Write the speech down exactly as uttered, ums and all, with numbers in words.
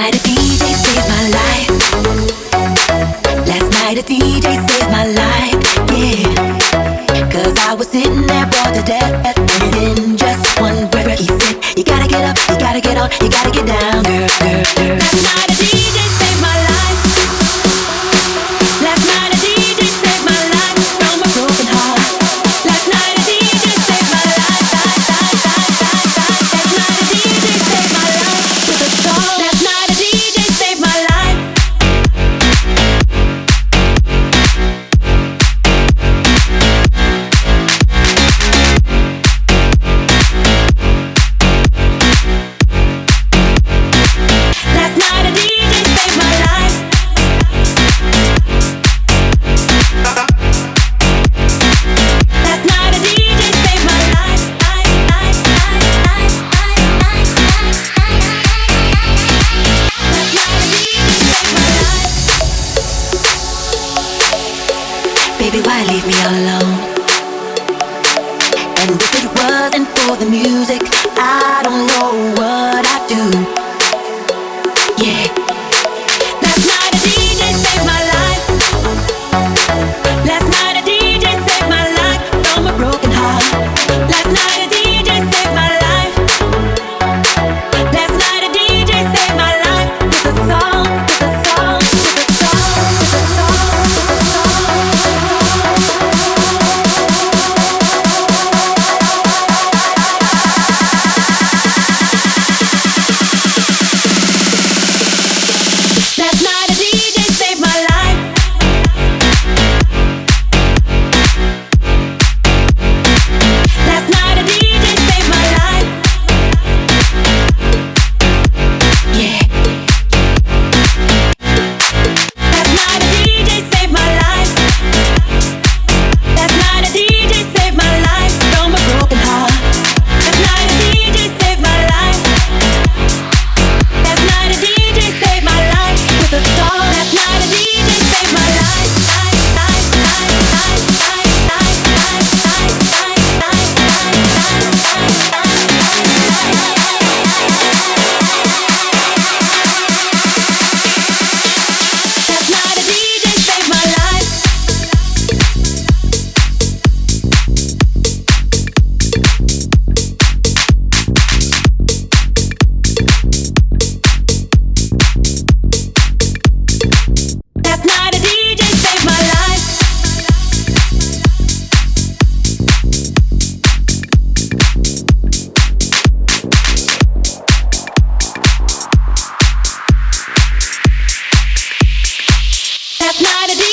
night a D J saved my life. Last night a D J saved my life, yeah. Cause I was sitting there bored to death, and in just one breath he said, you gotta get up, you gotta get on, you gotta get down, girl, girl, girl. Last night a D J saved my life. Last night a D J saved my life from a broken heart. Last night a D J saved my life, life, life, life, life, life. Last night a D J saved my life with a song. Last night a D J saved my life. Last night a D J saved my life. Last night a D J saved my life. Life, life, life, life, life, life, life, life. Last night a D J saved my life. Baby, why leave me all alone? And if it wasn't for the music, I don't know what I'd do. Yeah. Last night a D J saved my life. Last night a D J saved my life from a broken heart. Last night a D J saved my life. Last night a D J saved my life with a song, with a song, with a song, with a song, with a Last night a D J saved my life. Last night a D J saved my life. Yeah. Last night a D J saved my life. Last night a D J saved my life from a broken heart. Last night a D J saved my life. Last night a D J saved my life with a song. Last night a D J saved my life. Life, life, life, life, life, life, life, life, life, life, Last night a D J saved my life. Last night a D J saved my life. Last night a D